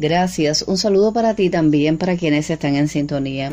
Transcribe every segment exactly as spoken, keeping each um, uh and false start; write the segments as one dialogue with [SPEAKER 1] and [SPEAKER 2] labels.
[SPEAKER 1] Gracias. Un saludo para ti también, para quienes están en sintonía.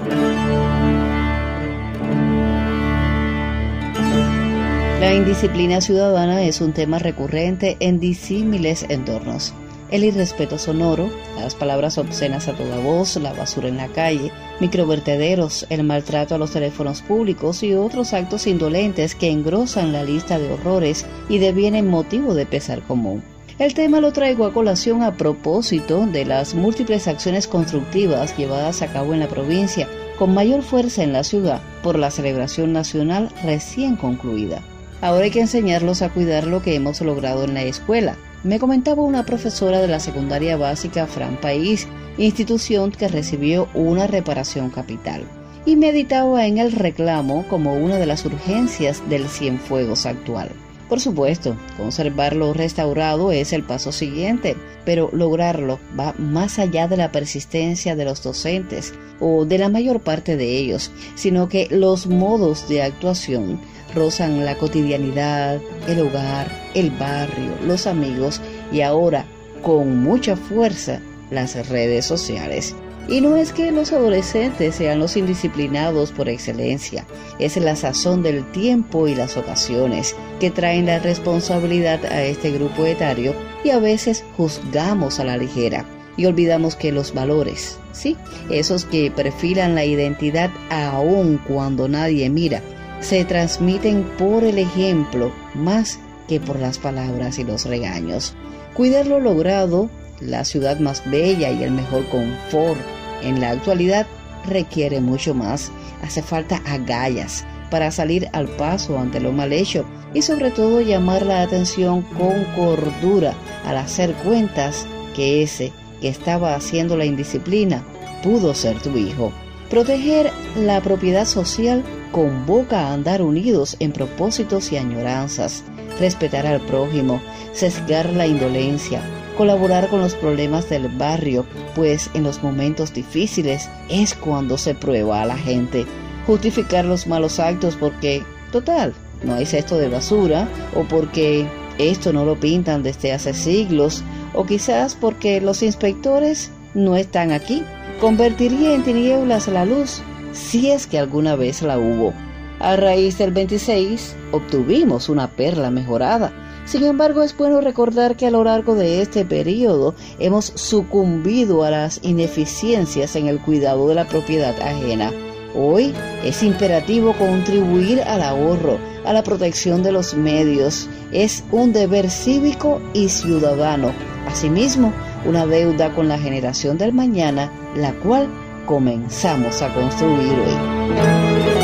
[SPEAKER 1] La indisciplina ciudadana es un tema recurrente en disímiles entornos. El irrespeto sonoro, las palabras obscenas a toda voz, la basura en la calle, microvertederos, el maltrato a los teléfonos públicos y otros actos indolentes que engrosan la lista de horrores y devienen motivo de pesar común. El tema lo traigo a colación a propósito de las múltiples acciones constructivas llevadas a cabo en la provincia, con mayor fuerza en la ciudad, por la celebración nacional recién concluida. Ahora hay que enseñarlos a cuidar lo que hemos logrado en la escuela. Me comentaba una profesora de la secundaria básica Fran País, institución que recibió una reparación capital, y meditaba en el reclamo como una de las urgencias del Cienfuegos actual. Por supuesto, conservarlo restaurado es el paso siguiente, pero lograrlo va más allá de la persistencia de los docentes o de la mayor parte de ellos, sino que los modos de actuación rozan la cotidianidad, el hogar, el barrio, los amigos y ahora, con mucha fuerza, las redes sociales. Y no es que los adolescentes sean los indisciplinados por excelencia, es la sazón del tiempo y las ocasiones que traen la responsabilidad a este grupo etario y a veces juzgamos a la ligera y olvidamos que los valores, sí, esos que perfilan la identidad aun cuando nadie mira, se transmiten por el ejemplo más que por las palabras y los regaños. Cuidar lo logrado, la ciudad más bella y el mejor confort en la actualidad requiere mucho más. Hace falta agallas para salir al paso ante lo mal hecho y sobre todo llamar la atención con cordura al hacer cuentas que ese que estaba haciendo la indisciplina pudo ser tu hijo. Proteger la propiedad social convoca a andar unidos en propósitos y añoranzas, respetar al prójimo, sesgar la indolencia, colaborar con los problemas del barrio, pues en los momentos difíciles es cuando se prueba a la gente. Justificar los malos actos porque, total, no hay cesto de basura, o porque esto no lo pintan desde hace siglos, o quizás porque los inspectores no están aquí. Convertiría en tinieblas la luz, si es que alguna vez la hubo. A raíz del veintiséis, obtuvimos una perla mejorada. Sin embargo, es bueno recordar que a lo largo de este periodo hemos sucumbido a las ineficiencias en el cuidado de la propiedad ajena. Hoy es imperativo contribuir al ahorro, a la protección de los medios. Es un deber cívico y ciudadano. Asimismo, una deuda con la generación del mañana, la cual comenzamos a construir hoy.